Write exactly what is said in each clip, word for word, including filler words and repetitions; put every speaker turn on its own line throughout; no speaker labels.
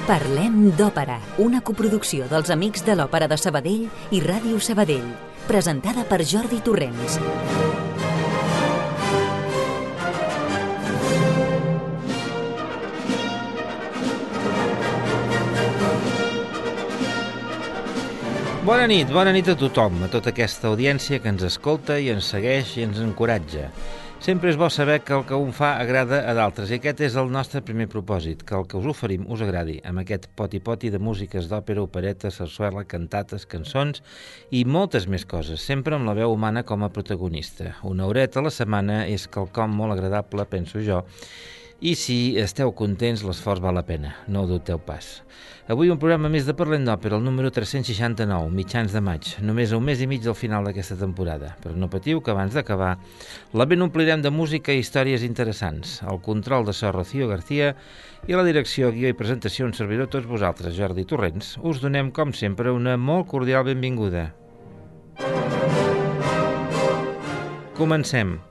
Parlem d'Òpera, una coproducció dels Amics de l'Òpera de Sabadell i Ràdio Sabadell, presentada per Jordi Torrents.
Bona nit, bona nit a tothom, a tota aquesta audiència que ens escolta i ens segueix i ens encoratja. Sempre és bo saber que el que un fa agrada a d'altres i aquest és el nostre primer propòsit, que el que us oferim us agradi, amb aquest poti-poti de músiques d'òpera, opereta, sarsuela, cantates, cançons i moltes més coses, sempre amb la veu humana com a protagonista. Una horeta a la setmana és quelcom molt agradable, penso jo, i si esteu contents l'esforç val la pena, no ho dubteu pas. Avui un programa més de Parlem d'Òpera, el número tres-cents seixanta-nou, mitjans de maig, només un mes i mig del final d'aquesta temporada. Però no patiu que abans d'acabar la ben omplirem de música i històries interessants. El control de so Rocío García i la direcció, guió i presentació un servidor tots vosaltres, Jordi Torrents, us donem com sempre una molt cordial benvinguda. Comencem.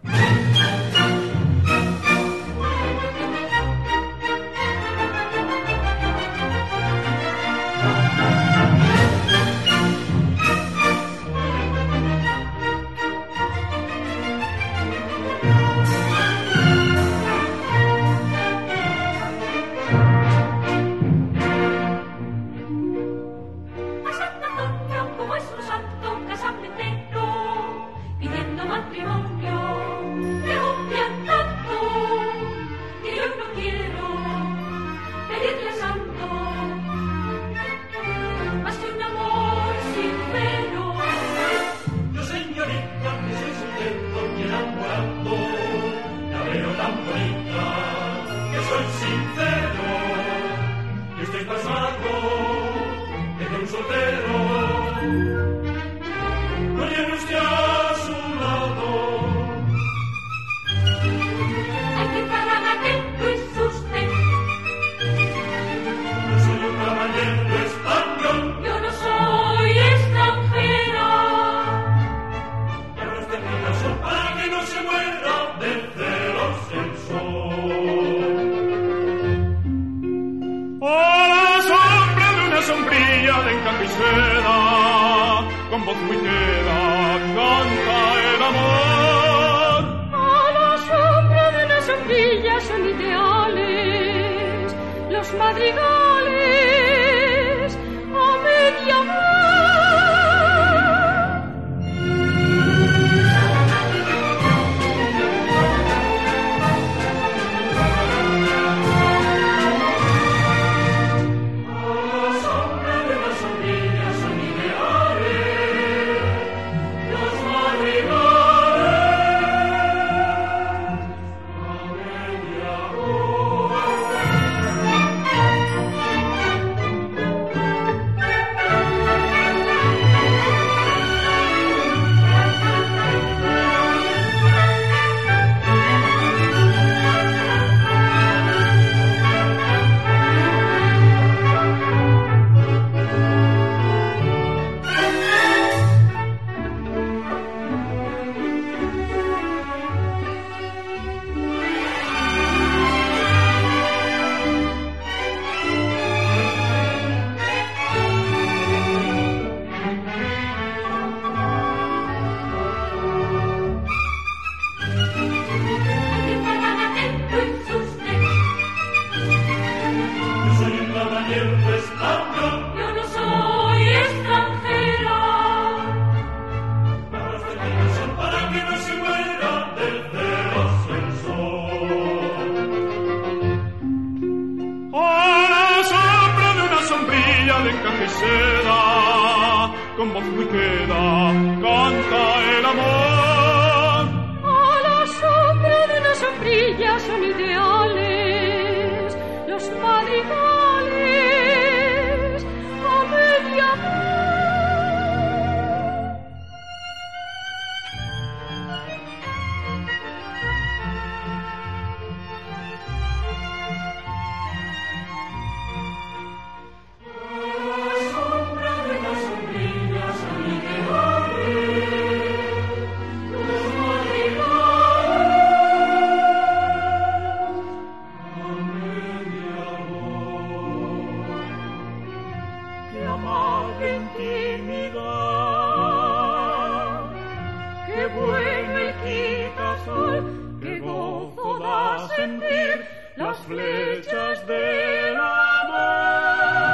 las flechas del amor.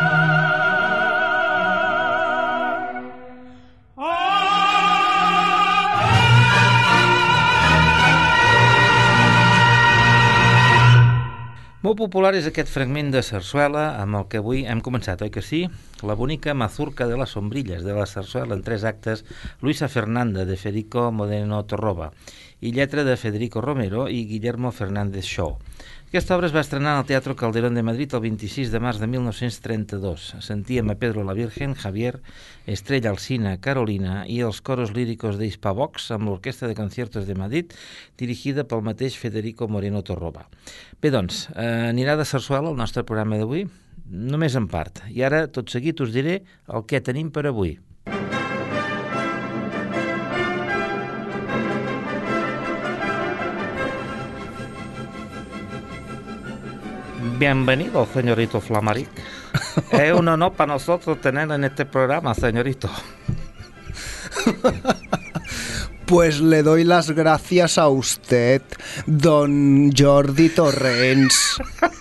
Molt popular és aquest fragment de sarsuela amb el que avui hem començat, oi que sí? La bonica mazurca de les sombrilles de la sarsuela en tres actes, Luisa Fernanda de Federico Moreno Torroba i lletra de Federico Romero i Guillermo Fernández Shaw. Aquesta obra es va estrenar al Teatro Calderón de Madrid el vint-i-sis de març de mil nou-cents trenta-dos. Sentíem a Pedro la Virgen, Javier, Estrella Alsina, Carolina i els coros líricos de Hispavox amb l'Orquestra de Conciertos de Madrid, dirigida pel mateix Federico Moreno Torroba. Bé, doncs, eh, anirà de sarsuela el nostre programa d'avui, només en part. I ara, tot seguit, us diré el que tenim per avui. Bienvenido, señorito Flamaric. Es un honor para nosotros tener en este programa, señorito.
Pues le doy las gracias a usted, don Jordi Torrents.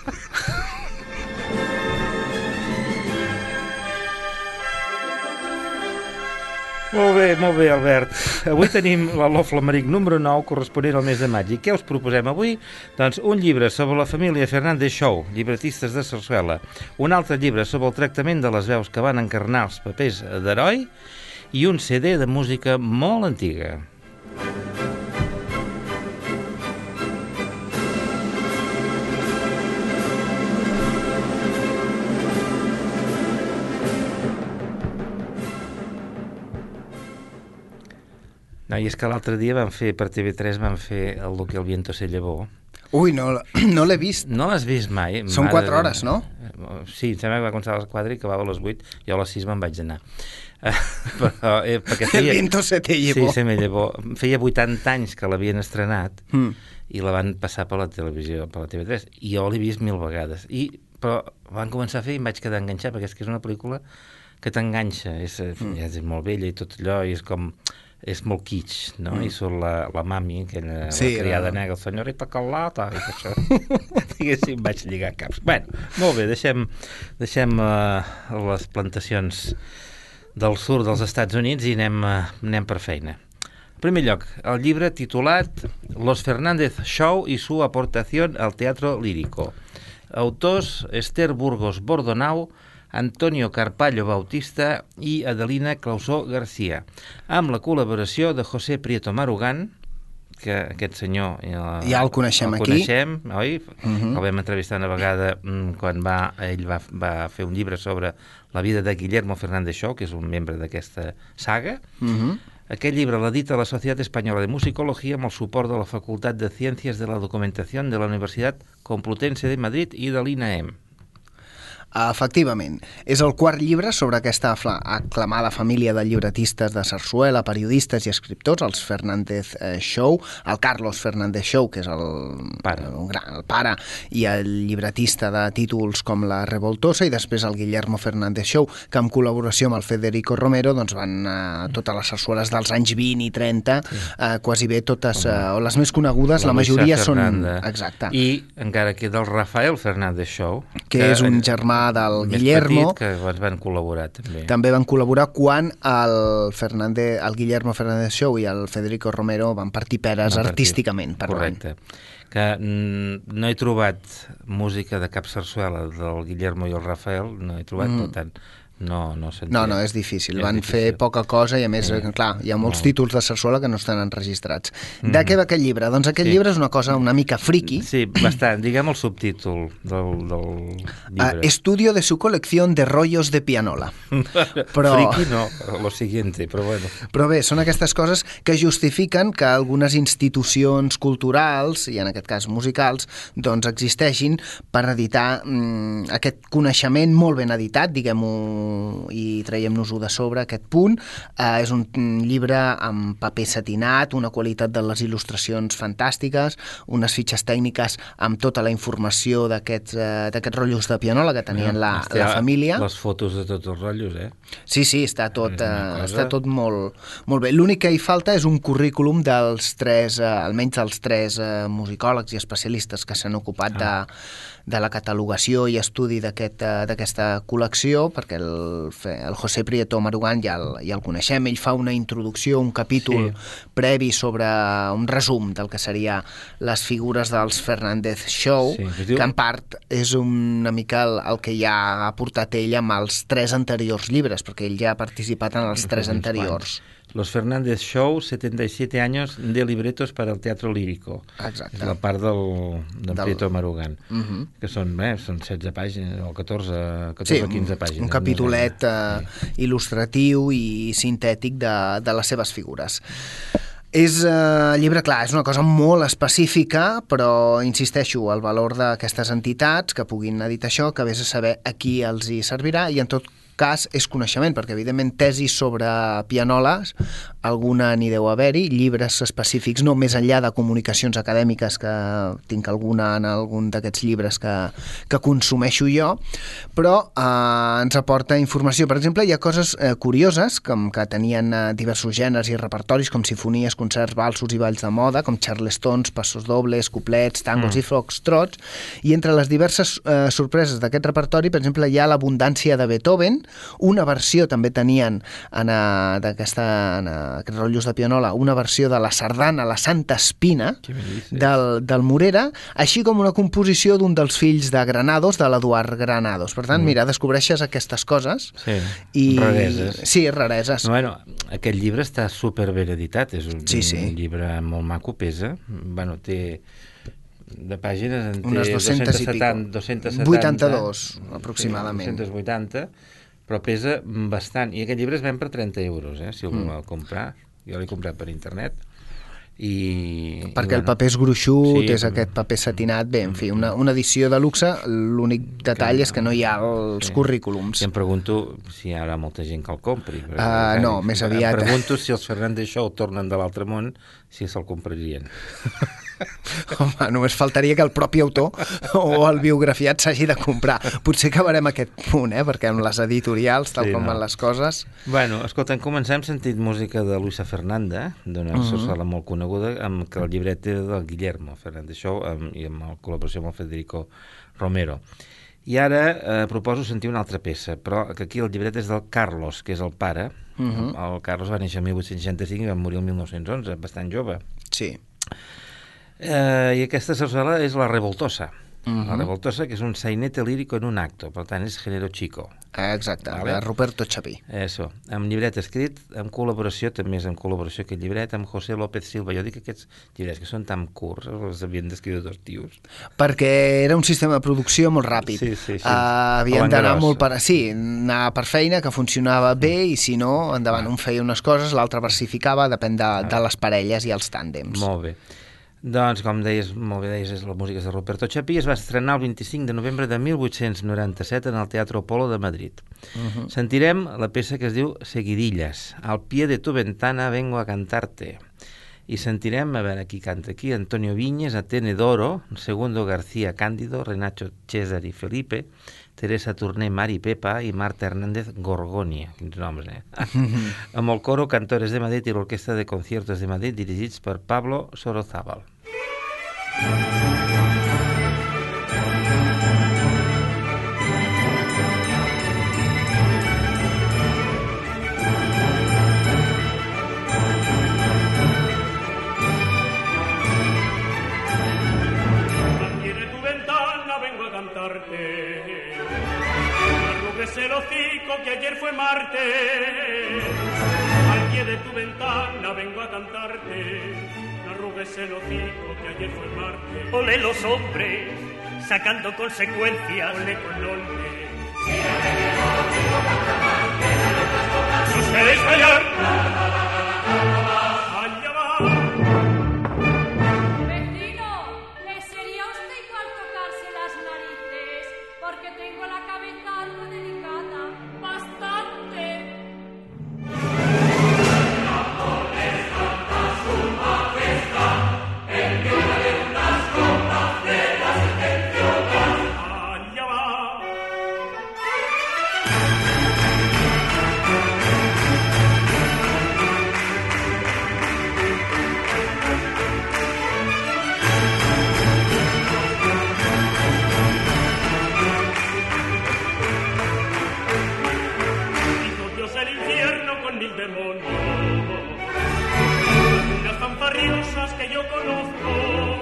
Molt bé, molt bé, Albert. Avui tenim l'Aló Flamaric número nou, corresponent al mes de maig. I què us proposem avui? Doncs un llibre sobre la família Fernández Shaw, llibretistes de sarsuela. Un altre llibre sobre el tractament de les veus que van encarnar els papers d'heroi i un C D de música molt antiga. No, i és que l'altre dia van fer, per T V tres, van fer el Lo que el viento se llevó.
Ui, no, no l'he vist.
No l'has vist mai?
Són
Mare
quatre
de...
hores, no?
Sí, em sembla que va començar a les quatre i acabava a les vuit. Jo a les sis me'n vaig anar. Però, eh, perquè feia...
El viento se te llevó.
Sí, se me llevó. Feia vuitanta anys que l'havien estrenat mm. i la van passar per la televisió, per la T V tres. I jo l'he vist mil vegades. I, però van començar a fer i em vaig quedar enganxat, perquè és que és una pel·lícula que t'enganxa. És, mm. és molt vella i tot allò, i és com... és molt kitsch, no? Mm. I surt la, la mami, aquella sí, la criada no. negra, el senyorita Carlota, i que això, diguéssim, vaig lligar caps. Bueno, molt bé, deixem, deixem uh, les plantacions del sud dels Estats Units i anem, uh, anem per feina. En primer lloc, el llibre titulat Los Fernández Shaw y su aportación al teatro lírico. Autors Esther Burgos Bordonau, Antonio Carpallo Bautista i Adelina Clausó García, amb la col·laboració de José Prieto Marugan, que aquest senyor ja,
ja el coneixem
el
aquí.
Coneixem, oi?
Uh-huh.
El vam entrevistar una vegada quan va, ell va, va fer un llibre sobre la vida de Guillermo Fernández Shaw, que és un membre d'aquesta saga. Uh-huh. Aquest llibre l'edita la Societat Espanyola de Musicologia amb el suport de la Facultat de Ciències de la Documentació de la Universitat Complutense de Madrid i de l'I N A E M.
Efectivament, és el quart llibre sobre aquesta aclamada família de llibretistes de sarsuela, periodistes i escriptors, els Fernández Shaw, el Carlos Fernández Shaw, que és el pare, el, gran, el pare i el llibretista de títols com La Revoltosa, i després el Guillermo Fernández Shaw, que en col·laboració amb el Federico Romero doncs van eh, totes les sarsueles dels anys vint i trenta, sí. eh, quasi bé totes, eh, o les més conegudes, la, la majoria són... Exacte.
I encara queda el Rafael Fernández Shaw,
que, que és un germà del
més
Guillermo,
petit, que van col·laborar també.
També van col·laborar quan el, Fernández, el Guillermo Fernández Shaw i el Federico Romero van partir peres van artísticament. Per
correcte. Que mm, no he trobat música de cap sarsuela del Guillermo i el Rafael, no he trobat, mm. per tant, no, no sentia.
No, no, és difícil.
És
Van
difícil.
fer poca cosa i, a més, mm. clar, hi ha molts no. títols de sarsuela que no estan enregistrats. Mm. De què va aquest llibre? Doncs aquest sí. llibre és una cosa una mica friki.
Sí, bastant. Diguem el subtítol del, del llibre.
Uh, Estudio de su colección de rollos de pianola.
Però... Friki no, lo siguiente, però bueno.
Però bé, són aquestes coses que justifiquen que algunes institucions culturals, i en aquest cas musicals, doncs existeixin per editar mm, aquest coneixement molt ben editat, diguem-ho, i traiem-nos-ho de sobre, aquest punt. Eh, és un llibre amb paper satinat, una qualitat de les il·lustracions fantàstiques, unes fitxes tècniques amb tota la informació d'aquests eh, d'aquests rotllos de pianola que tenien ja, la, la família.
Les fotos de tots els rotllos, eh?
Sí, sí, està tot, eh, cosa... està tot molt, molt bé. L'únic que hi falta és un currículum dels tres, eh, almenys dels tres eh, musicòlegs i especialistes que s'han ocupat ah. de de la catalogació i estudi d'aquesta aquest, col·lecció, perquè el, el José Prieto Marugan ja el, ja el coneixem, ell fa una introducció, un capítol sí. previ sobre un resum del que seria les figures dels Fernández Show, sí, que, diu... que en part és una mica el, el que ja ha portat ell amb els tres anteriors llibres, perquè ell ja ha participat en els tres anteriors.
Los Fernández Show, setenta y siete años de libretos para el teatro lírico.
Exacte.
És la part del, del, del... Prieto Marugan, uh -huh. que són, eh, són setze pàgines, o catorze, catorze
sí,
quinze pàgines.
Un capitolet eh, sí. il·lustratiu i sintètic de, de les seves figures. És eh, llibre, clar, és una cosa molt específica, però insisteixo, el valor d'aquestes entitats que puguin editar això, que vés a saber a qui els hi servirà, i en tot cas és coneixement, perquè evidentment tesis sobre pianoles alguna n'hi deu haver-hi, llibres específics no més enllà de comunicacions acadèmiques, que tinc alguna en algun d'aquests llibres que, que consumeixo jo, però eh, ens aporta informació. Per exemple, hi ha coses eh, curioses, com que tenien eh, diversos gèneres i repertoris, com sinfonies, concerts, valsos i balls de moda, com charlestons, passos dobles, couplets, tangos mm. i foxtrots, i entre les diverses eh, sorpreses d'aquest repertori, per exemple, hi ha l'abundància de Beethoven, una versió també tenien en, a, d'aquesta, en a, aquests rotllos de pianola, una versió de la sardana La Santa Espina del, del Morera, així com una composició d'un dels fills de Granados, de l'Eduard Granados. Per tant, mm. mira, descobreixes aquestes coses.
Sí,
i...
rareses.
Sí, rareses.
Bueno, aquest llibre està superben editat, és un,
sí, sí.
un llibre molt maco, pesa. Bueno, té... de pàgines en té
unes dues-centes i pico.
dues-centes setanta,
vuitanta-dos, aproximadament.
Sí, dues-centes vuitanta, però pesa bastant. I aquest llibre es ven per trenta euros, eh, si el voleu mm. comprar. Jo l'he comprat per internet. I,
perquè
i, bueno,
el paper és gruixut,
sí,
és aquest paper satinat, bé, en fi, una, una edició de luxe. L'únic detall que, és que no hi ha els sí. currículums.
I em pregunto si hi haurà molta gent que el compri.
Uh, uh, no, més aviat.
Em pregunto si els Fernández Show tornen de l'altre món, si se'l comprarien.
Home, només faltaria que el propi autor o el biografiat s'hagi de comprar. Potser acabarem aquest punt, eh? Perquè amb les editorials, tal sí, com no. van les coses...
Bueno, escolta, comencem hem sentit música de Luisa Fernanda, d'una uh-huh. sarsuela molt coneguda, amb que el llibret era del Guillermo Fernández Show amb, i amb la col·laboració amb el Federico Romero. I ara eh, proposo sentir una altra peça, però que aquí el llibret és del Carlos, que és el pare. Uh-huh. El Carlos va néixer el mil vuit-cents seixanta-cinc i va morir el mil nou-cents onze, bastant jove.
Sí.
Eh, I aquesta sarsuela és la Revoltosa. Uh-huh. La Revoltosa, que és un sainete lírico en un acto, per tant és género chico.
Exacte, vale? De Ruperto Chapí.
Eso, amb llibret escrit, amb col·laboració, també és en col·laboració aquest llibret, amb José López Silva. Jo dic que aquests llibrets que són tan curts, els havien d'escriure dos tios.
Perquè era un sistema de producció molt ràpid.
Sí, sí, sí.
Uh, havien d'anar molt per... Sí, anar per feina, que funcionava bé, i si no, endavant, un feia unes coses, l'altre versificava, depèn de, de les parelles i els tàndems.
Molt bé. Doncs, com deies, molt bé deies, la música és de Ruperto Chapí, es va estrenar el vint-i-cinc de novembre de mil vuit-cents noranta-set en el Teatro Apolo de Madrid. Uh-huh. Sentirem la peça que es diu Seguidillas. Al pie de tu ventana vengo a cantarte. I sentirem, a veure, qui canta aquí, Antonio Viñes, Atene Doro, Segundo García Cándido, Renacho César i Felipe, Teresa Torné, Mari Pepa i Marta Hernández Gorgonia. Quins noms, eh? Mm-hmm. Amb el coro Cantores de Madrid i l'Orquestra de Conciertos de Madrid, dirigits per Pablo Sorozábal.
El hocico que ayer fue martes, al pie de tu ventana vengo a cantarte. No arrugues el hocico que ayer fue martes.
Ole los hombres sacando consecuencias.
Ole con ole.
Si os queréis callar,
allá va.
Vecino, ¿le sería usted igual tocarse las narices? Porque tengo la cabeza algo delicada. Bastante.
Allá va. conozco.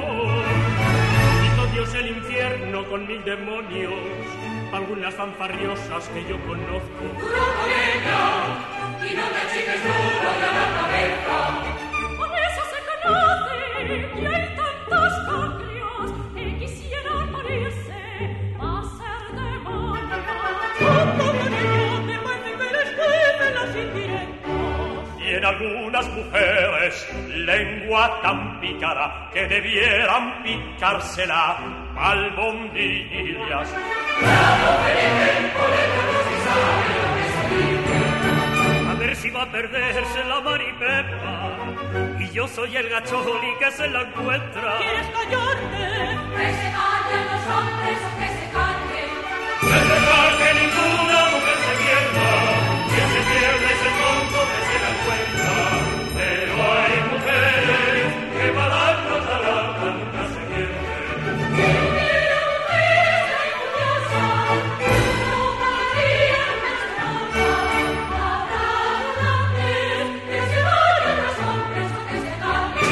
Hizo Dios el infierno con mil demonios, algunas fanfarriosas que yo conozco.
Duro con ella, y no te chiques duro de la cabeza. Por eso se conoce, y hay tantos cacrios que quisieran morirse a ser demonios. Junto con ella te parece que eres juez de las indirectas.
Y en algunas mujeres lengua tan pícara que debieran picársela albondillas.
Bravo, Felipe, por el no se sabe lo que se dice.
A ver si va a perderse la Maripepa, y yo soy el gacholi que se la encuentra.
¿Quieres callarte? Que se callen los hombres o que se callen.
Es verdad que ninguna mujer se pierda, que se pierde ese tonto que se la encuentra. Pero hay mujeres que para darnos a la nunca se pierden.
Si hubiera mujeres tan curiosas, no pagarían menstruosa. Habrá antes que se vayan los hombres o que se callen.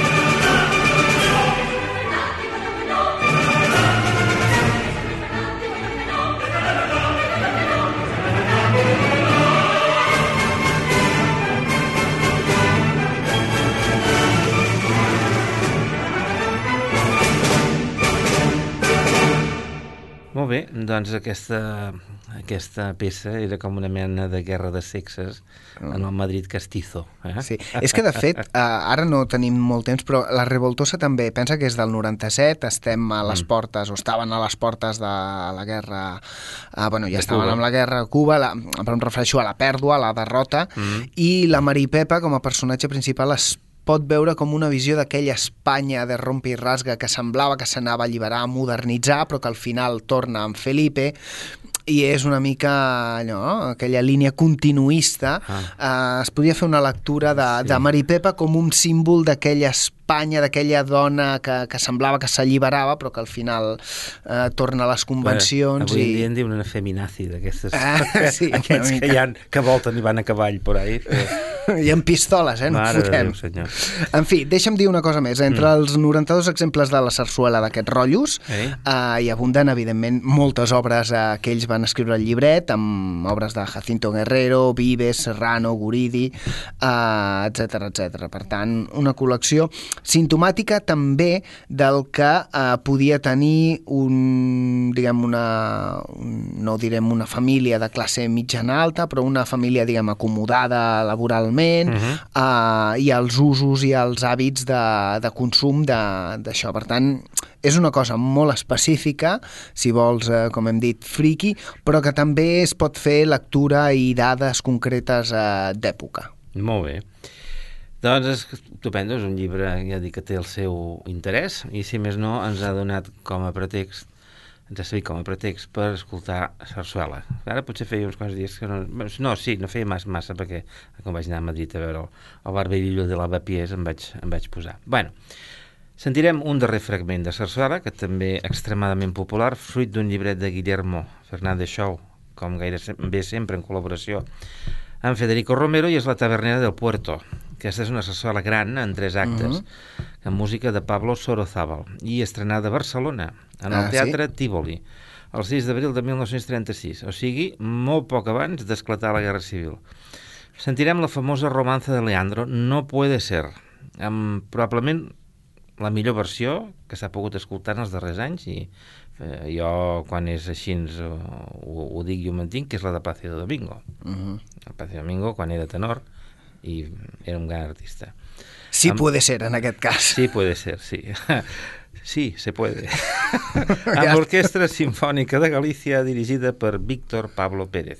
Molt bé, doncs aquesta, aquesta peça era com una mena de guerra de sexes en el Madrid castizo. Eh?
Sí, és que de fet, eh, ara no tenim molt temps, però la Revoltosa també, pensa que és del noranta-set, estem a les portes, o estaven a les portes de la guerra, eh, bueno, ja
De
estaven
Cuba.
amb la guerra a Cuba, la, però em refereixo a la pèrdua, a la derrota,
Mm.
i la Maripepa, com a personatge principal, es pot veure com una visió d'aquella Espanya de rompe i rasga que semblava que s'anava a alliberar, a modernitzar, però que al final torna amb Felipe, i és una mica allò, no? Aquella línia continuista. Ah. Eh, es podia fer una lectura de,
Sí.
de Maripepa com un símbol d'aquella Espanya, d'aquella dona que, que semblava que s'alliberava, però que al final eh, torna a les convencions.
Avui en
i...
dia en diuen una feminazi d'aquestes,
Ah, sí,
aquests
una
que,
mica.
hi ha, que volten i van a cavall por ahí. Però...
I amb pistoles, eh? No
Mare de
fotem.
Déu, senyor.
En fi, deixa'm dir una cosa més. Entre mm. els noranta-dos exemples de la sarsuela d'aquests rotllos,
Eh?
eh, hi abunden, evidentment, moltes obres eh, que ells van escriure al llibret, amb obres de Jacinto Guerrero, Vives, Serrano, Guridi, eh, etcètera, etcètera. Per tant, una col·lecció simptomàtica també del que eh, podia tenir un, diguem, una, un, no direm una família de classe mitjana alta, però una família, diguem, acomodada laboralment, uh -huh. eh, i els usos i els hàbits de, de consum d'això. Per tant, és una cosa molt específica, si vols, eh, com hem dit, friki, però que també es pot fer lectura i dades concretes eh, d'època.
Molt bé. Doncs és estupendo, és un llibre, ja dic, que té el seu interès, i si més no ens ha donat com a pretext, ens ha servit com a pretext per escoltar sarsuela. Ara potser feia uns quants dies que no... No, sí, no feia massa, massa perquè quan vaig anar a Madrid a veure el, el Barberillo de Lavapiés em vaig, em vaig posar. Bueno, sentirem un darrer fragment de sarsuela, que també extremadament popular, fruit d'un llibret de Guillermo Fernández Shaw, com gaire bé sempre en col·laboració amb Federico Romero, i és la Tabernera del Puerto. Aquesta és una sarsuela gran en tres actes, uh -huh. amb música de Pablo Sorozábal, i estrenada a Barcelona, en el
ah,
Teatre
sí?
Tívoli, el sis d'abril de mil nou-cents trenta-sis, o sigui, molt poc abans d'esclatar la Guerra Civil. Sentirem la famosa romanza de Leandro, No puede ser, amb probablement la millor versió que s'ha pogut escoltar en els darrers anys, i eh, jo, quan és així, ho, ho, ho dic i ho mantinc, que és la de Plácido Domingo. Uh -huh. El Plácido Domingo, quan era tenor, i era un gran artista.
Sí,
Amb...
puede ser, en aquest cas.
Sí, puede ser, sí. Sí, se puede. Amb l'Orquestra Simfònica de Galícia, dirigida per Víctor Pablo Pérez.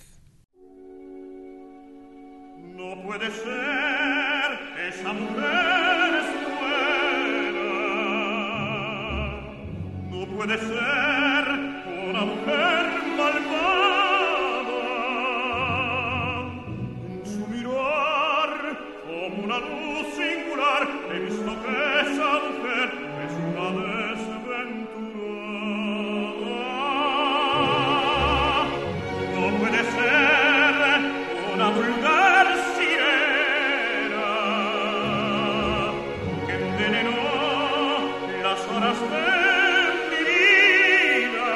No puede ser, esa mujer es buena. No puede ser una mujer malvada. En su mirar, como una luz singular, he visto que esa mujer es una desventurada. No puede ser una vulgar sirena que envenenó horas de mi vida.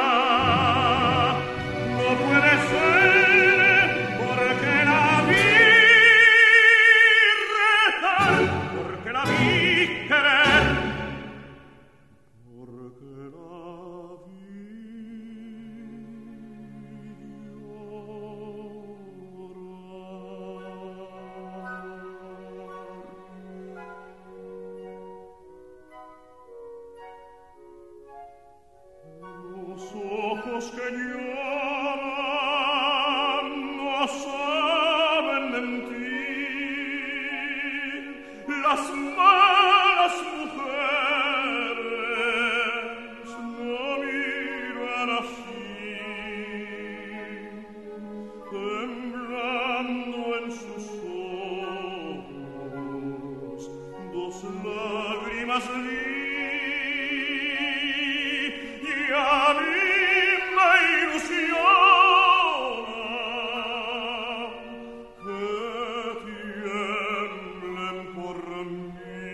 No puede ser porque la vi rezar, porque la vi querer, porque la ojos que lloran no saben mentir, las malas mujeres no miran así, temblando en sus ojos dos lágrimas li- y a mí me ilusiona que tiemblen por mí.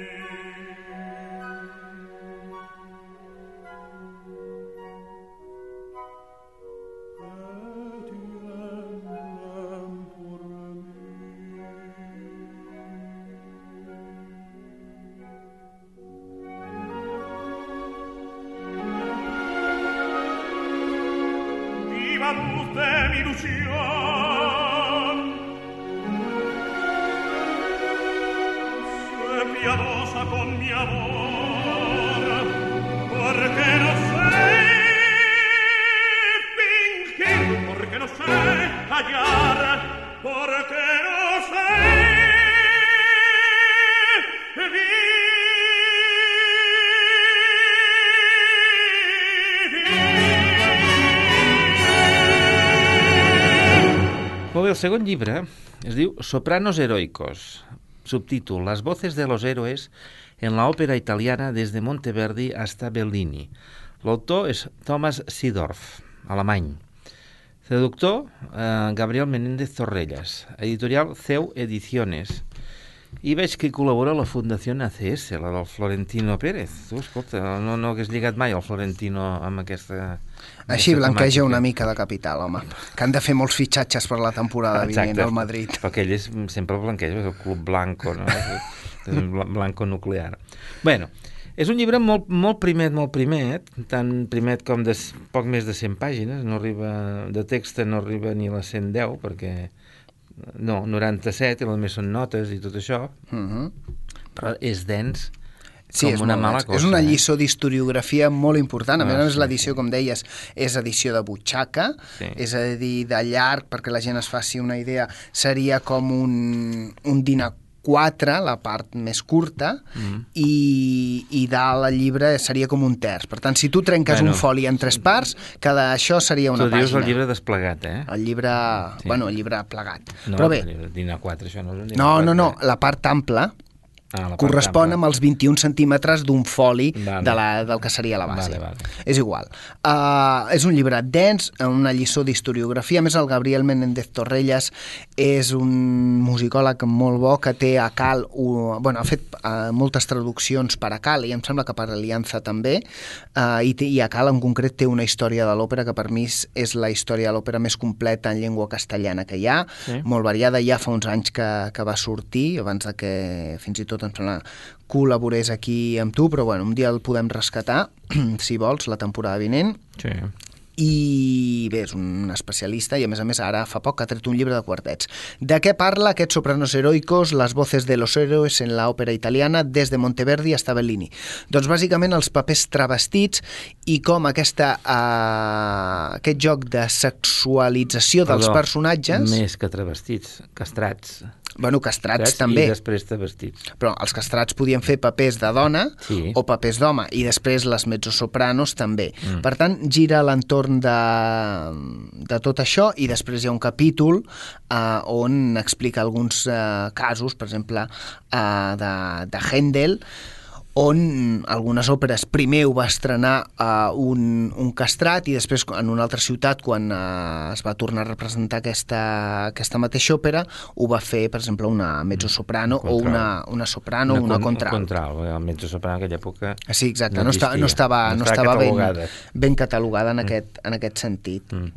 Que tiemblen por mí. Viva luz de mi ilusión, sé piadosa con mi amor, porque no sé fingir, porque no sé callar, porque no sé
Molt bé, el segon llibre es diu Sopranos Heroicos, subtítol Las voces de los héroes en la ópera italiana desde Monteverdi hasta Bellini. L'autor és Thomas Seedorf, alemany. Traductor, eh, Gabriel Menéndez Torrellas. Editorial C E U Ediciones. I veig que col·labora la Fundació A C S, la del Florentino Pérez. Tu, escolta, no, no hagués lligat mai el Florentino amb aquesta... amb
Així
aquesta
blanqueja
temàtica.
una mica de capital, home. Que han de fer molts fitxatges per la temporada vinent al Madrid.
Perquè ell és, sempre el blanqueja, és el club blanco, no? És un bla- blanco nuclear. Bueno, és un llibre molt, molt primet, molt primet, tan primet com de s- poc més de cent pàgines, no arriba, de text no arriba ni a les cent deu, perquè no, noranta-set, i les més són notes i tot això,
Mhm.
però és dens
Sí,
com
és,
una
molt
mala
dens.
cosa.
és una
eh?
lliçó d'historiografia molt important. A més
Ah,
a més,
sí,
l'edició,
sí.
com deies, és edició de butxaca,
Sí.
és a dir, de llarg, perquè la gent es faci una idea, seria com un, un dinar quatre, la part més curta,
Mm.
i, i dalt el llibre seria com un terç. Per tant, si tu trenques
Bueno.
un foli en tres parts, cada això seria una
Tu dius
pàgina.
el llibre desplegat, eh?
El llibre,
Sí.
bueno, el llibre plegat.
No,
Però bé,
el dinar quatre, això no és un dinar
no,
quatre.
no, no, la part ampla
Ah, la part
correspon
ampla.
amb els vint-i-un centímetres d'un foli
Vale.
de la, del que seria la base.
Vale, vale.
És igual. Uh, és un llibre dens, una lliçó d'historiografia. A més, el Gabriel Menéndez Torrellas és un musicòleg molt bo que té a Cal, uh, bueno, ha fet uh, moltes traduccions per a Cal i em sembla que per Aliança també, uh, i, té, i a Cal en concret té una història de l'òpera que per mi és, és la història de l'òpera més completa en llengua castellana que hi ha,
Sí.
molt variada. Ja fa uns anys que, que va sortir, abans de que fins i tot em sembla col·laborés aquí amb tu, però bueno, un dia el podem rescatar, si vols, la temporada vinent.
Sí.
I bé, és un especialista i a més a més ara fa poc ha tret un llibre de quartets. De què parla aquest Sopranos Heroicos, las voces de los héroes en la ópera italiana des de Monteverdi hasta Bellini? Doncs bàsicament els papers travestits i com aquesta, uh, aquest joc de sexualització dels
Perdó,
personatges,
Més que travestits, castrats.
bueno, castrats
Castrats
també,
I després travestits.
però els castrats podien fer papers de dona
Sí.
o papers d'home, i després les mezzosopranos també.
Mm.
Per tant, gira a l'entorn de, de tot això, i després hi ha un capítol eh, on explica alguns eh, casos, per exemple, eh, de, de Händel, on algunes òperes primer ho va estrenar uh, un, un castrat i després en una altra ciutat, quan uh, es va tornar a representar aquesta, aquesta mateixa òpera, ho va fer, per exemple, una mezzosoprano o una, una soprano o una, una contralt.
Un contralt, el mezzosoprano en aquella època
sí, exacte,
no,
no, estava, no estava,
no
no
estava,
estava
catalogada.
ben, ben catalogada en, mm. aquest, en aquest sentit.
Mm.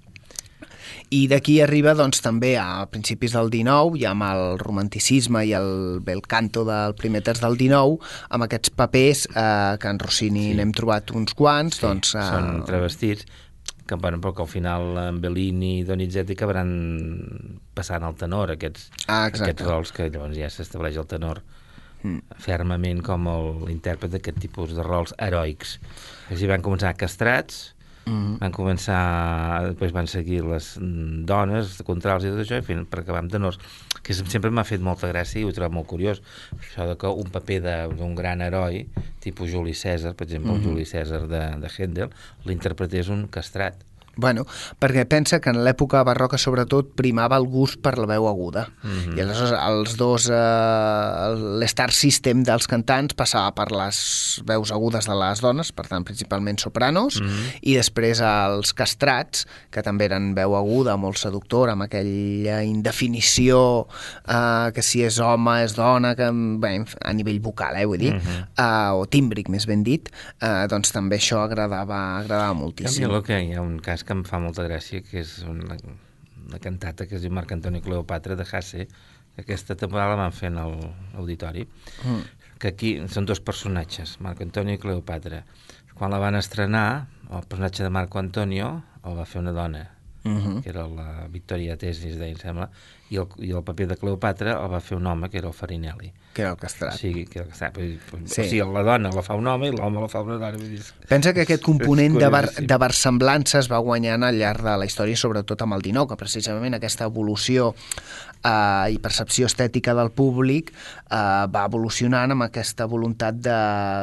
I d'aquí arriba doncs, també a principis del dinou, ja amb el romanticisme i el bel canto del primer terç del dinou, amb aquests papers eh, que en Rossini sí. n'hem trobat uns quants.
Sí,
doncs, eh...
són travestits, que, bueno, però que al final en Bellini i Donizetti acabaran passant al tenor, aquests,
ah,
aquests rols que llavors ja s'estableix el tenor mm. fermament com l'intèrpret d'aquest tipus de rols heroics. Així van començar castrats, Mm-hmm. van començar, després van seguir les dones, contrals i tot això, i fin, per acabar amb tenors, que sempre m'ha fet molta gràcia i ho he trobat molt curiós, això de que un paper d'un gran heroi, tipus Juli Cèsar, per exemple, mm-hmm. el Juli Cèsar de, de Händel, l'interpretés un castrat.
Bueno, perquè pensa que en l'època barroca sobretot primava el gust per la veu aguda mm-hmm. i aleshores els dos eh, l'star system dels cantants passava per les veus agudes de les dones, per tant principalment sopranos mm-hmm. i després els castrats, que també eren veu aguda, molt seductora, amb aquella indefinició eh, que si és home, és dona, que, bé, a nivell vocal, eh, vull dir mm-hmm. eh, o tímbric, més ben dit, eh, doncs també això agradava, agradava moltíssim.
Canvia, que hi ha un cas que em fa molta gràcia, que és una, una cantata que es diu Marc Antoni Cleopatra de Hasse, que aquesta temporada la van fer en l'auditori, mm. que aquí són dos personatges, Marc Antoni i Cleopatra. Quan la van estrenar, el personatge de Marco Antonio el va fer una dona, mm-hmm. que era la Victoria Tesi, es deia, em sembla, i el, i el paper de Cleopatra el va fer un home, que era el Farinelli.
Que era el castrat.
Sí, que era el castrat. Sí. O sigui, la dona la fa un home i l'home la fa una dona.
Pensa que aquest component de, bar, de versemblança es va guanyant al llarg de la història, sobretot amb el dinou, que precisament aquesta evolució eh, i percepció estètica del públic eh, va evolucionant amb aquesta voluntat de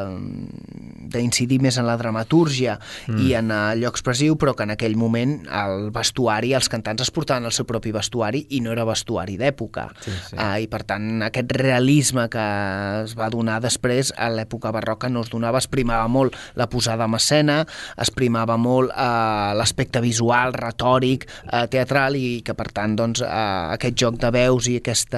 d'incidir més en la dramatúrgia mm. i en allò expressiu, però que en aquell moment el vestuari, els cantants es portaven el seu propi vestuari i no era vestuari d'època. Sí, sí. Eh, I per tant aquest realisme que es va donar després a l'època barroca no es donava, es primava molt la posada en escena, es primava molt eh, l'aspecte visual, retòric, eh, teatral, i que per tant doncs, eh, aquest joc de veus i aquest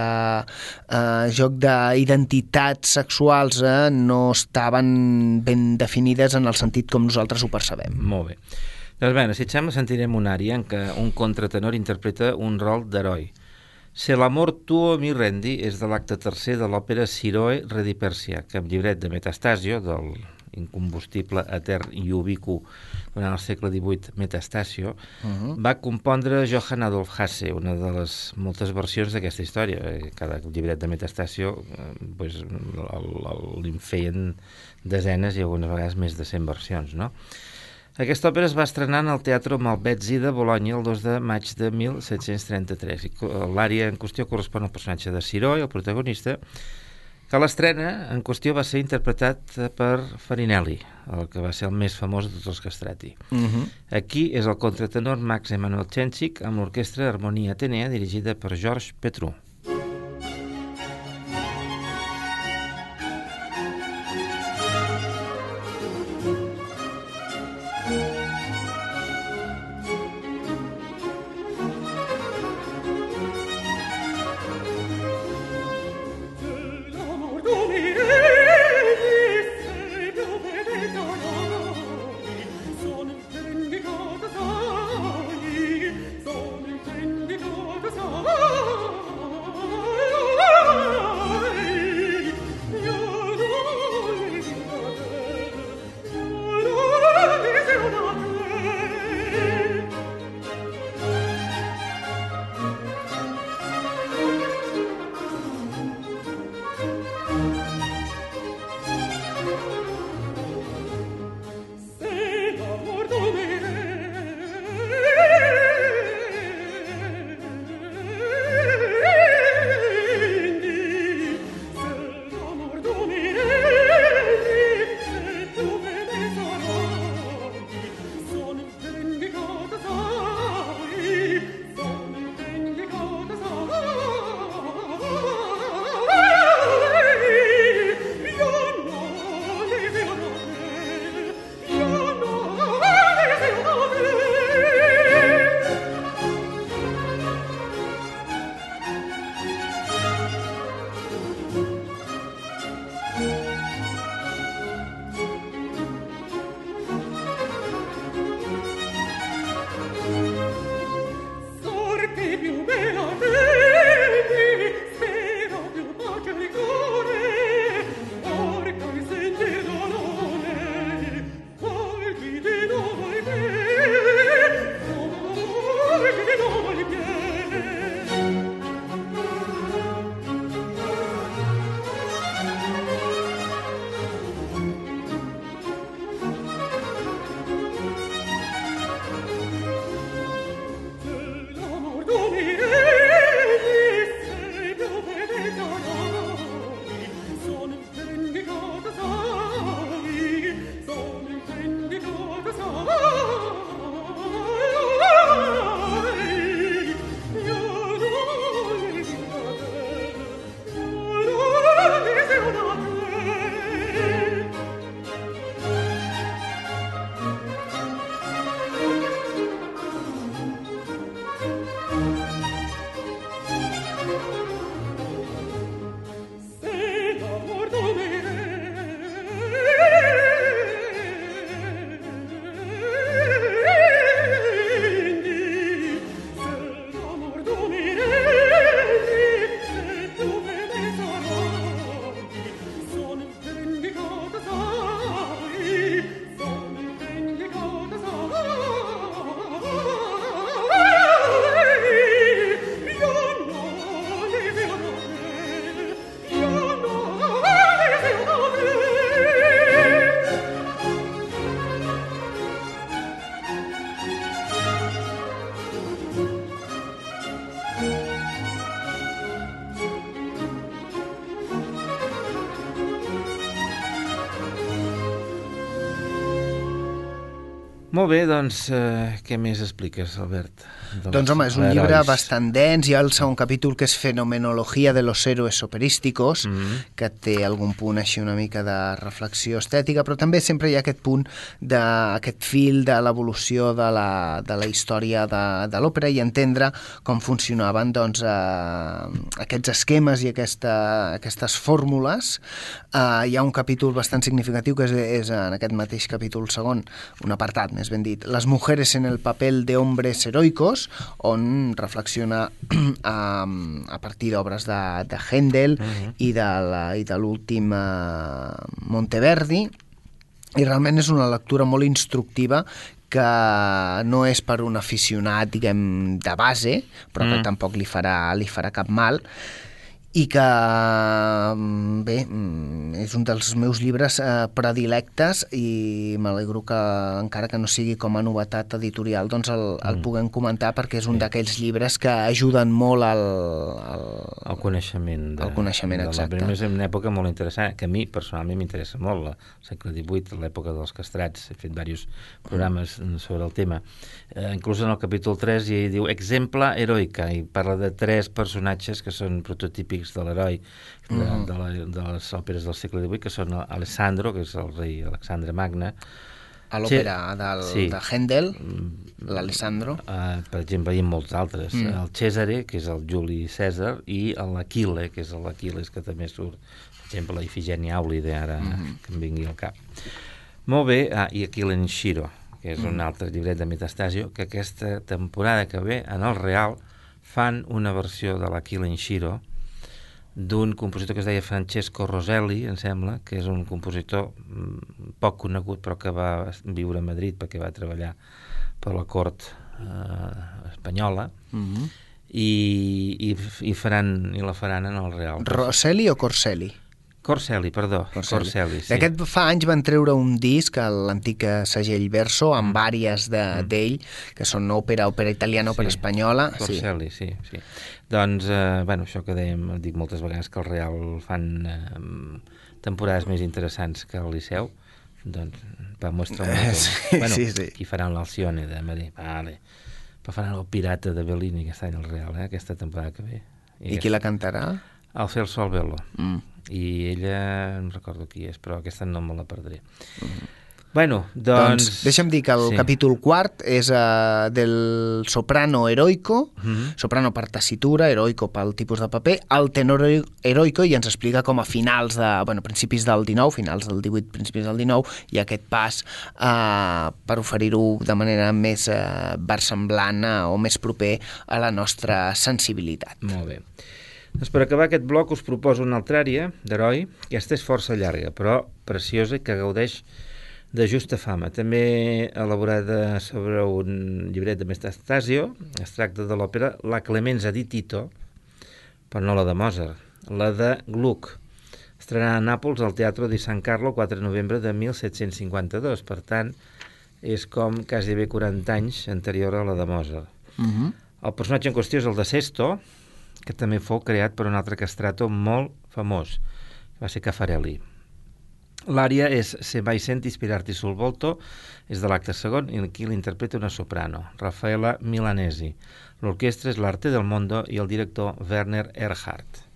eh, joc d'identitats sexuals eh, no estaven ben definides en el sentit com nosaltres ho percebem.
Molt bé. Doncs bé, si et sembla, sentirem una ària en què un contratenor interpreta un rol d'heroi. Se l'amor tuo mi rendi és de l'acte tercer de l'òpera Siroe re di Persia, que amb llibret de Metastasio, del incombustible, etern i ubicu durant el segle divuit Metastasio, uh-huh. va compondre Johann Adolf Hasse, una de les moltes versions d'aquesta història. Cada llibret de Metastasio pues, li'n feien desenes i algunes vegades més de cent versions, no? Aquesta òpera es va estrenar en el Teatro Malvezzi de Bologna el dos de maig de mil set-cents trenta-tres. L'ària en qüestió correspon al personatge de Siroe, el protagonista, que l'estrena en qüestió va ser interpretat per Farinelli, el que va ser el més famós de tots els castrati. Uh-huh. Aquí és el contratenor Max Emanuel Chenchik amb l'orquestra Harmonia Atenea dirigida per Georges Petrou.
Oh
Molt bé, doncs, eh, què més expliques, Albert?
Doncs home, és un
herois.
llibre bastant dens. Hi ha el segon capítol que és Fenomenologia de los héroes operísticos,
Mm.
que té algun punt així una mica de reflexió estètica, però també sempre hi ha aquest punt d'aquest fil de l'evolució de la, de la història de, de l'òpera i entendre com funcionaven doncs, eh, aquests esquemes i aquesta, aquestes fórmules. Eh, hi ha un capítol bastant significatiu que és, és en aquest mateix capítol segon, un apartat, més ben dit, Les mujeres en el papel de hombres heroicos, on reflexiona a, a partir d'obres de, de Händel uh-huh. i de, la, i de l'últim uh, Monteverdi, i realment és una lectura molt instructiva que no és per un aficionat, diguem, de base, però que mm. tampoc li farà, li farà cap mal, i que, bé, és un dels meus llibres eh, predilectes i m'alegro que, encara que no sigui com a novetat editorial, doncs el, el puguem comentar perquè és un sí. d'aquells llibres que ajuden molt al... al
el coneixement. De,
el coneixement, exacte.
És una època molt interessant, que a mi personalment m'interessa molt, el segle divuit, l'època dels castrats. He fet diversos programes mm. sobre el tema. Eh, inclús en el capítol tres hi diu exemple heroica, i parla de tres personatges que són prototípics de l'heroi de, mm. de, la, de les òperes del segle divuit, que són Alessandro, que és el rei Alexandre Magne.
A l'òpera del, sí. de Händel, l'Alessandro.
Uh, per exemple, hi ha molts altres. Mm. El Cesare, que és el Juli Cèsar, i l'Aquile, que és l'Aquiles, que també surt, per exemple, la Ifigènia Àulide, ara mm. que em vingui al cap. Molt bé, ah, i Aquile en Shiro, que és mm. un altre llibret de Metastasio, que aquesta temporada que ve, en el Real, fan una versió de l'Aquile en Shiro, d'un compositor que es deia Francesco Roselli, em sembla, que és un compositor poc conegut, però que va viure a Madrid perquè va treballar per la cort eh, espanyola, mm-hmm. i, i, i, faran, i la faran en el Real.
Roselli o Corselli?
Corselli, perdó. Corselli. Corselli, sí.
D'aquest fa anys van treure un disc a l'antic segell Verso amb vàries d'ell, de, mm. que són òpera, òpera italiana, òpera sí. espanyola.
Corselli, sí, sí. sí. Doncs, eh, bueno, això que dèiem, dic moltes vegades que el Real fan eh, temporades més interessants que el Liceu, doncs, per mostrar un
eh, sí,
bueno,
sí, sí.
qui faran l'Alcione de Madrid, vale. Però faran el Pirata de Bellini aquest any al Real, eh, aquesta temporada que ve.
I, I qui la cantarà?
El Celso Albello.
Mm.
I ella, no recordo qui és, però aquesta no me la perdré. Mm. Bueno, doncs...
doncs deixa'm dir que el sí. capítol quart és uh, del soprano heroico, mm-hmm. soprano per tessitura, heroico pel tipus de paper, el tenor heroico, i ens explica com a finals de, bueno, principis del dinou, finals del divuit, principis del dinou, hi ha aquest pas uh, per oferir-ho de manera més uh, versemblant uh, o més proper a la nostra sensibilitat.
Molt bé. Doncs per acabar aquest bloc us proposo una altra àrea d'heroi. Aquesta és força llarga, però preciosa i que gaudeix de justa fama. També elaborada sobre un llibret de Metastasio. Es tracta de l'òpera La Clemenza di Tito, però no la de Mozart, la de Gluck, estrenada a Nàpols al Teatro di San Carlo quatre de novembre de mil set-cents cinquanta-dos. Per tant, és com quasi bé quaranta anys anterior a la de Mozart. Uh-huh. El personatge en qüestió és el de Sesto, que també fou creat per un altre castrato molt famós, va ser Caffarelli. L'ària és Se mai senti ispirarti sul volto, és de l'acte segon, i aquí l'interpreta una soprano, Raffaella Milanesi. L'orquestra és l'Arte del Mondo i el director Werner Erhardt.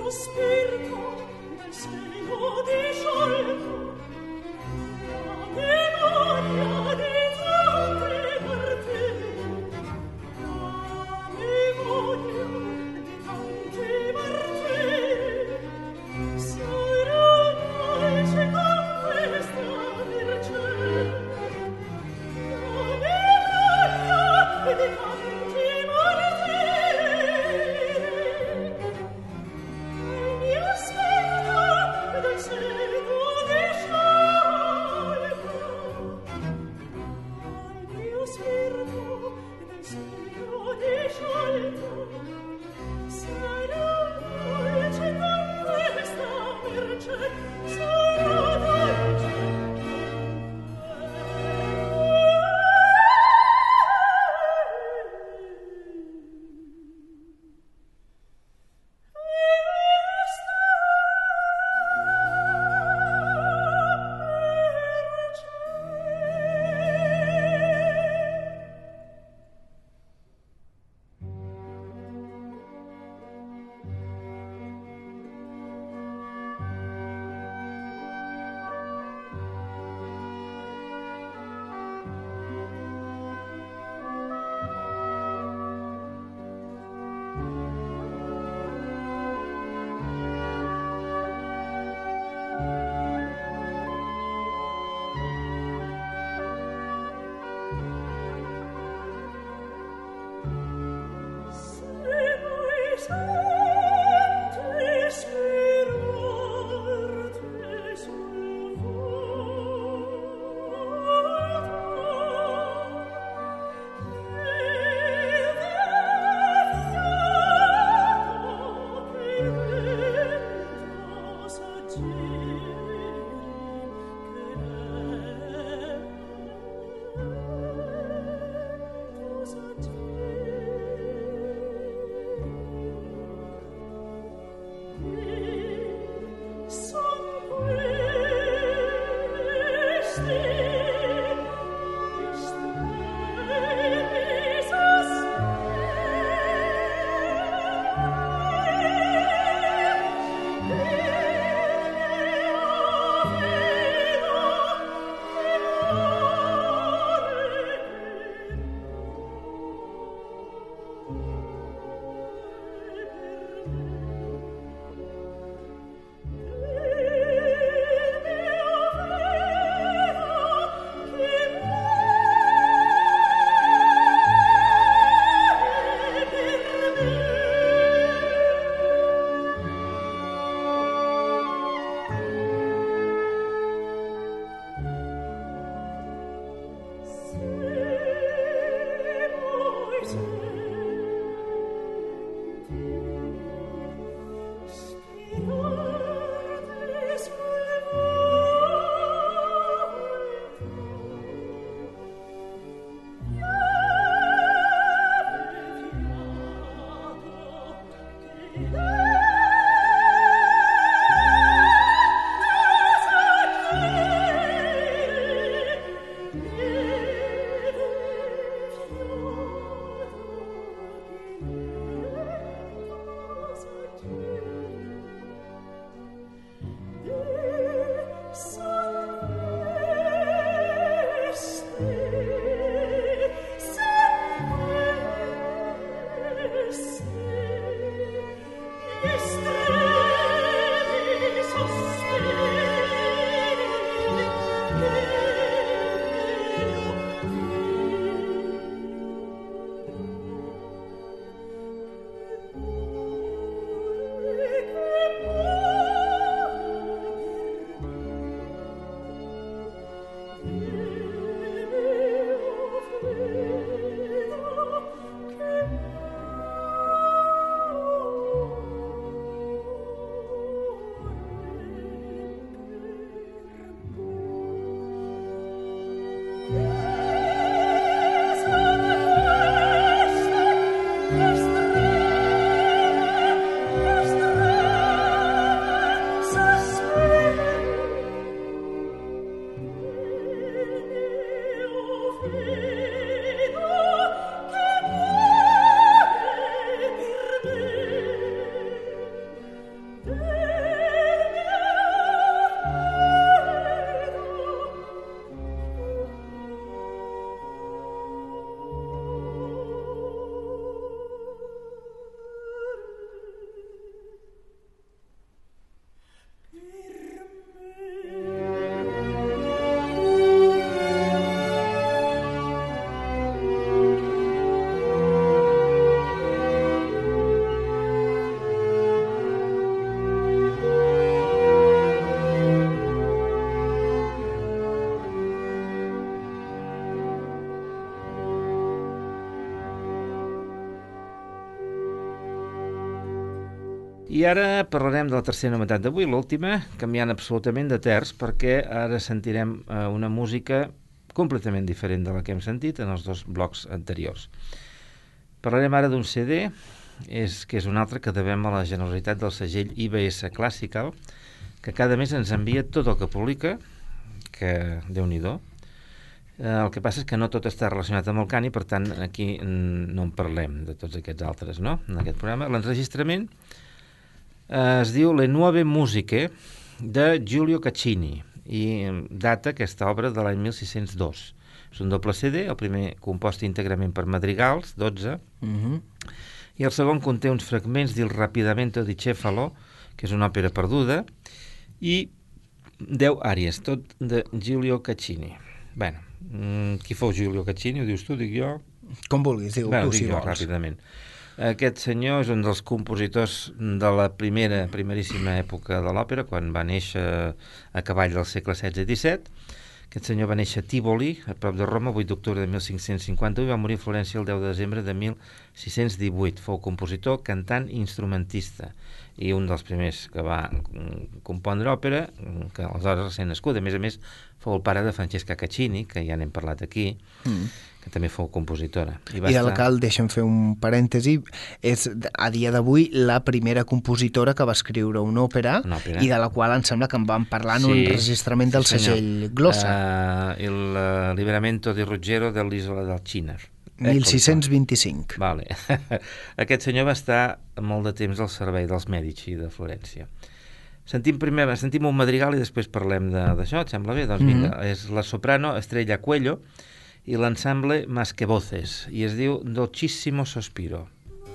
Thank you.
I ara parlarem de la tercera novetat d'avui, l'última, canviant absolutament de terç, perquè ara sentirem eh, una música completament diferent de la que hem sentit en els dos blocs anteriors. Parlarem ara d'un C D, és, que és un altre que devem a la generositat del segell I B S Classical, que cada mes ens envia tot el que publica, que Déu-n'hi-do. Eh, el que passa és que no tot està relacionat amb el cant i, per tant, aquí no en parlem de tots aquests altres, no?, en aquest programa. L'enregistrament eh, es diu Le Nuove Musiche, de Giulio Caccini, i data aquesta obra de l'any mil sis-cents dos. És un doble C D, el primer compost íntegrament per madrigals, dotze,
Mhm.
i el segon conté uns fragments del Rapidamento di Cefalo, que és una òpera perduda, i deu àries, tot de Giulio Caccini. Bé, qui fou Giulio Caccini? Ho dius tu, dic jo?
Com vulguis, diu
Bé,
tu,
dic
si
jo,
vols.
ràpidament. Aquest senyor és un dels compositors de la primera, primeríssima època de l'òpera, quan va néixer a cavall del segle setze i disset. Aquest senyor va néixer a Tívoli, a prop de Roma, vuit d'octubre de mil cinc-cents cinquanta-u, i va morir a Florència el deu de desembre de mil sis-cents divuit. Fou compositor, cantant i instrumentista, i un dels primers que va compondre òpera, que aleshores recent nascut. A més a més, fou el pare de Francesca Caccini, que ja n'hem parlat aquí, mm. que també fou compositora. I, va
I el
estar...
cal, deixa'm fer un parèntesi, és a dia d'avui la primera compositora que va escriure una òpera,
Una òpera.
i de la qual em sembla que en vam parlar en
Sí,
un enregistrament del
sí, senyor.
segell Glossa.
Uh, el uh, Liberamento di Ruggero de l'Isola del Ciner.
mil sis-cents vint-i-cinc.
Vale. Aquest senyor va estar molt de temps al servei dels Mèdici de Florència. Sentim primer, sentim un madrigal i després parlem d'això, et sembla bé? Doncs vinga, mm-hmm. és la soprano Estrella Cuello i l'ensemble Más que Voces, i es diu Dolcissimo Sospiro.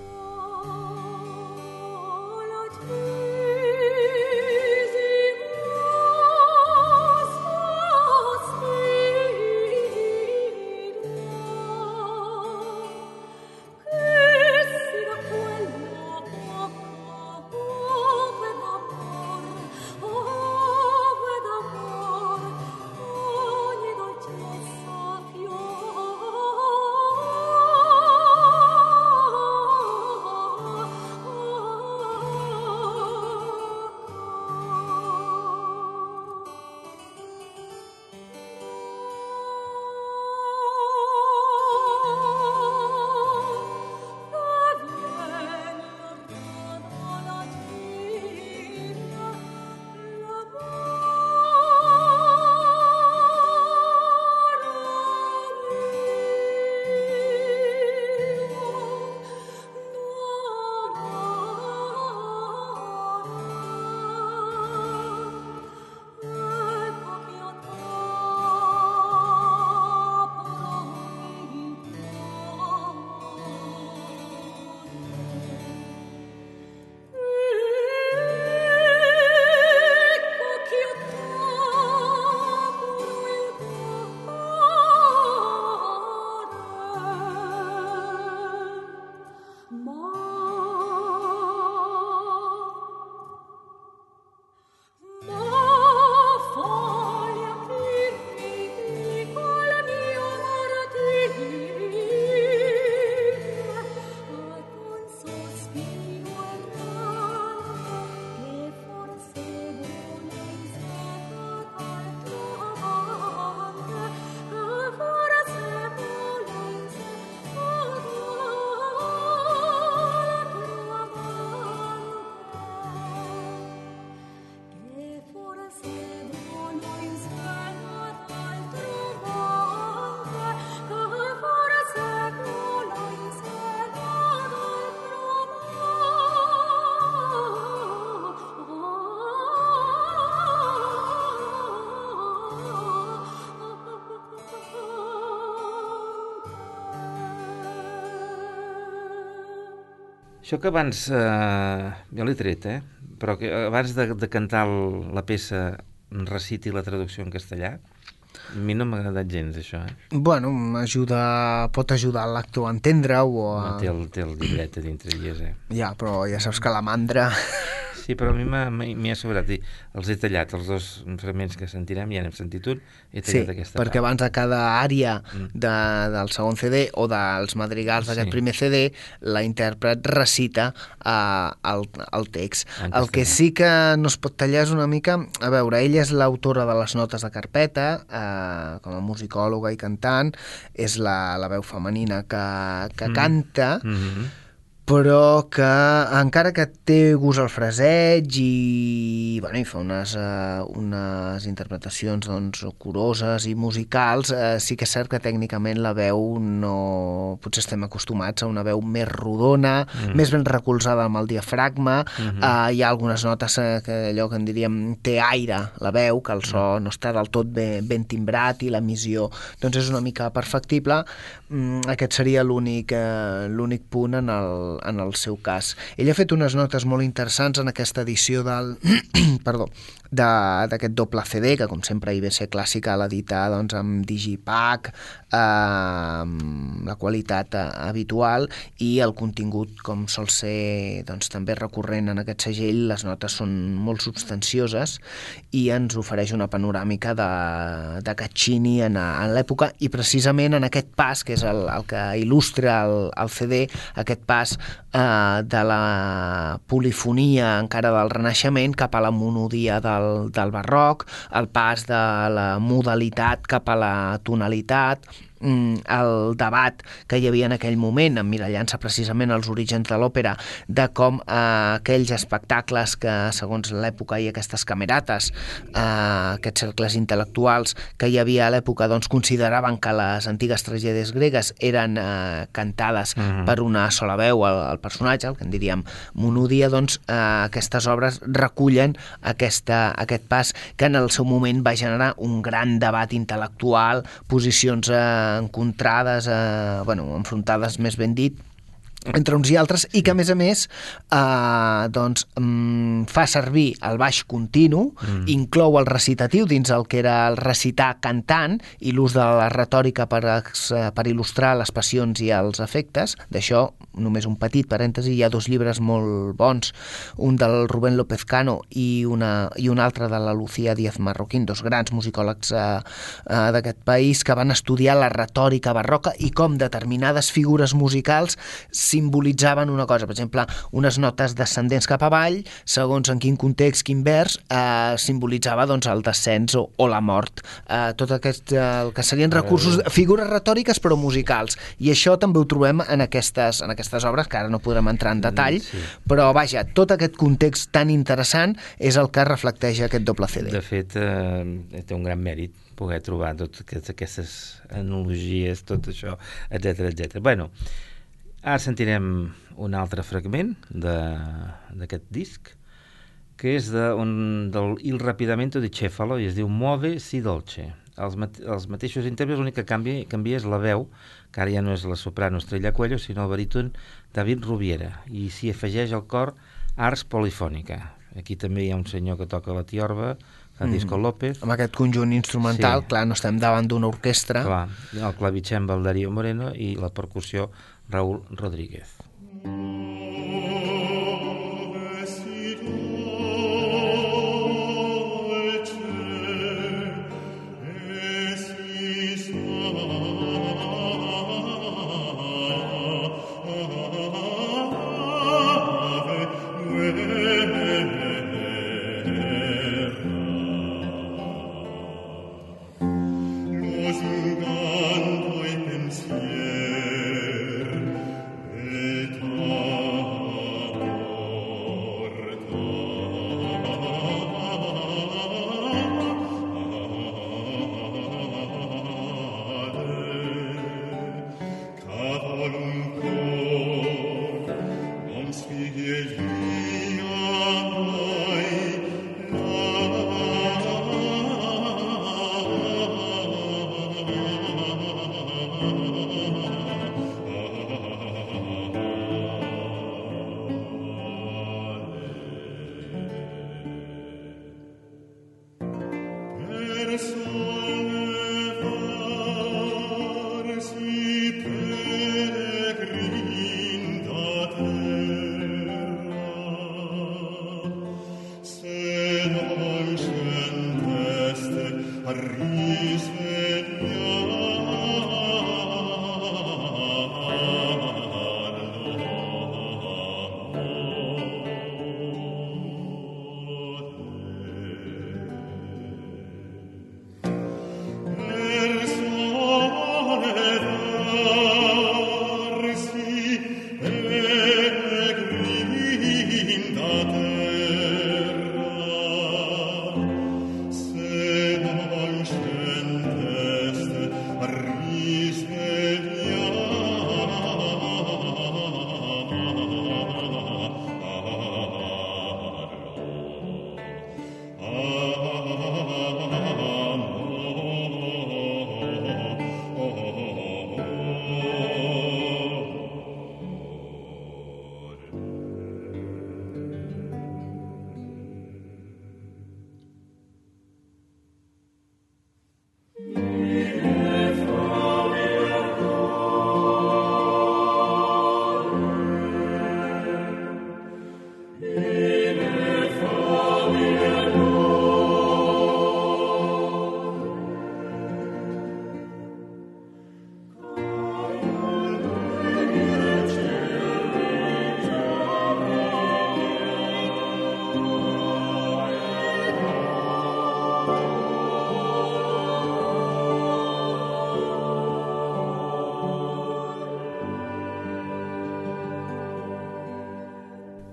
Això que abans, eh, jo l'he tret, eh? Però que abans de, de cantar el, la peça reciti la traducció en castellà, a mi no m'ha agradat gens, això, eh?
Bueno, ajuda, pot ajudar el lector a entendre-ho o a...
No, té el, té el llibret a dintre i és, eh?
Ja, però ja saps que la mandra...
Sí, Sí, però a mi m'hi ha sobrat. I els he tallat, els dos fragments que sentirem, ja n'hem sentit un, he tallat
sí,
aquesta
perquè
part.
abans de cada àrea de, del segon C D o dels madrigals d'aquest
Sí.
primer C D, la intèrpret recita uh, el, el text.
En
El que
castellà.
sí que no es pot tallar és una mica... A veure, ella és l'autora de les notes de carpeta, uh, com a musicòloga i cantant, és la, la veu femenina que, que
Mm.
canta,
Mm-hmm.
però que encara que té gust al fraseig i, bueno, i fa unes, uh, unes interpretacions doncs, curoses i musicals, uh, sí que és cert que tècnicament la veu no... Potser estem acostumats a una veu més rodona, mm. més ben recolzada amb el diafragma, mm-hmm. uh, hi ha algunes notes uh, que allò que en diríem té aire la veu, que el so no està del tot ben, ben timbrat i l'emissió doncs és una mica perfectible. Mm, aquest seria l'únic uh, l'únic punt en el en el seu cas. Ell ha fet unes notes molt interessants en aquesta edició del perdó, d'aquest doble C D, que com sempre I B C Clàssica l'ha editar doncs, amb Digipack, eh, amb la qualitat eh, habitual i el contingut, com sol ser doncs, també recurrent en aquest segell, les notes són molt substancioses i ens ofereix una panoràmica de, de Caccini en, en l'època i precisament en aquest pas, que és el, el que il·lustra el, el C D, aquest pas eh, de la polifonia encara del Renaixement cap a la monodia del, del barroc, el pas de la modalitat cap a la tonalitat, el debat que hi havia en aquell moment, emmirallant-se precisament als orígens de l'òpera, de com eh, aquells espectacles que, segons l'època i aquestes camerates, eh, aquests cercles intel·lectuals que hi havia a l'època, doncs consideraven que les antigues tragèdies gregues eren eh, cantades mm-hmm. per una sola veu al, al personatge, el que en diríem monodia, doncs eh, aquestes obres recullen aquesta, aquest pas que en el seu moment va generar un gran debat intel·lectual, posicions eh, encontrades, eh, bueno, enfrontades més ben dit, entre uns i altres, i que a més a més eh, doncs, mm, fa servir el baix continu, mm. inclou el recitatiu dins el que era el recitar cantant i l'ús de la retòrica per, per il·lustrar les passions i els efectes. D'això, només un petit parèntesi, hi ha dos llibres molt bons, un del Rubén López Cano i, una, i un altre de la Lucía Díaz Marroquín, dos grans musicòlegs eh, eh, d'aquest país que van estudiar la retòrica barroca i com determinades figures musicals simbolitzaven una cosa, per exemple, unes notes descendents cap avall, segons en quin context, quin vers, eh, simbolitzava doncs, el descens o, o la mort. Eh, tot aquest, eh, el que serien recursos, figures retòriques però musicals. I això també ho trobem en aquestes, en aquestes obres, que ara no podrem entrar en detall, sí. però vaja, tot aquest context tan interessant és el que reflecteix aquest doble C D.
De fet, eh, té un gran mèrit poder trobar totes aquestes analogies, tot això, etcètera, etcètera. Bueno, ara sentirem un altre fragment d'aquest disc, que és de, un, del Il Rapidamento di Cefalo, i es diu Muove si dolce. Els, mate, els mateixos intèrprets, l'únic que canvia, canvia és la veu, que ara ja no és la soprano Estrella Cuello, sinó el baríton David Rubiera, i s'hi afegeix al cor Ars Polifònica. Aquí també hi ha un senyor que toca la tiorba, Francisco mm. López.
Amb aquest conjunt instrumental,
sí.
clar, no estem davant d'una orquestra.
Clar, el clavicèmbal Darío Moreno i la percussió Raúl Rodríguez.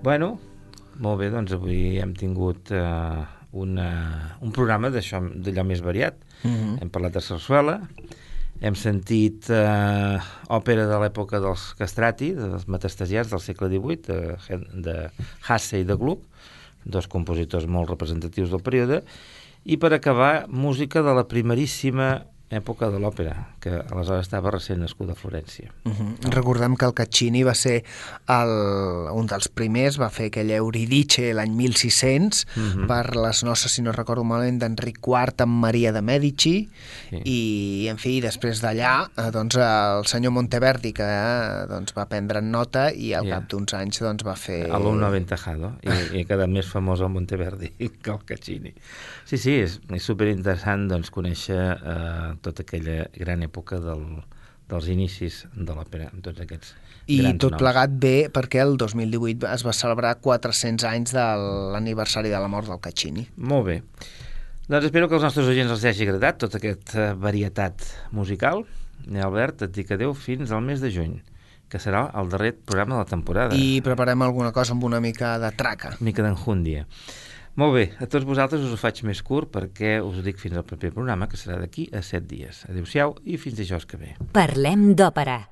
Bueno, molt bé, doncs avui hem tingut eh, una, un programa d'això, d'allò més variat. Mm-hmm. Hem parlat de sarsuela, hem sentit eh, òpera de l'època dels castrati, dels metastasiats del segle divuit, de, de Hasse i de Gluck, dos compositors molt representatius del període, i per acabar, música de la primeríssima època de l'òpera, que aleshores estava recent nascuda a Florència.
Uh-huh. Recordem que el Caccini va ser el, un dels primers, va fer aquella Euridice l'any mil sis-cents uh-huh. per les noces, si no recordo malament, d'Enric quart amb Maria de Mèdici, sí. i, en fi, després d'allà, eh, doncs, el senyor Monteverdi, que eh, doncs, va prendre nota i al yeah. cap d'uns anys doncs, va fer...
Alumno aventajado, i, i ha quedat més famós el Monteverdi que el Caccini. Sí, sí, és, és superinteressant doncs, conèixer eh, tota aquella gran època del, dels inicis de l'òpera, amb tots aquests
I
grans
tot
noms.
Plegat bé perquè el dos mil divuit es va celebrar quatre-cents anys de l'aniversari de la mort del Caccini.
Molt bé. Doncs espero que als nostres oients els hagi agradat tota aquesta varietat musical. I Albert, et dic adéu fins al mes de juny, que serà el darrer programa de la temporada.
I preparem alguna cosa amb una mica de traca.
Una mica d'enjúndia. Molt bé, a tots vosaltres us ho faig més curt perquè us ho dic fins al proper programa, que serà d'aquí a set dies. Adéu-siau i fins dijous que ve.
Parlem d'òpera,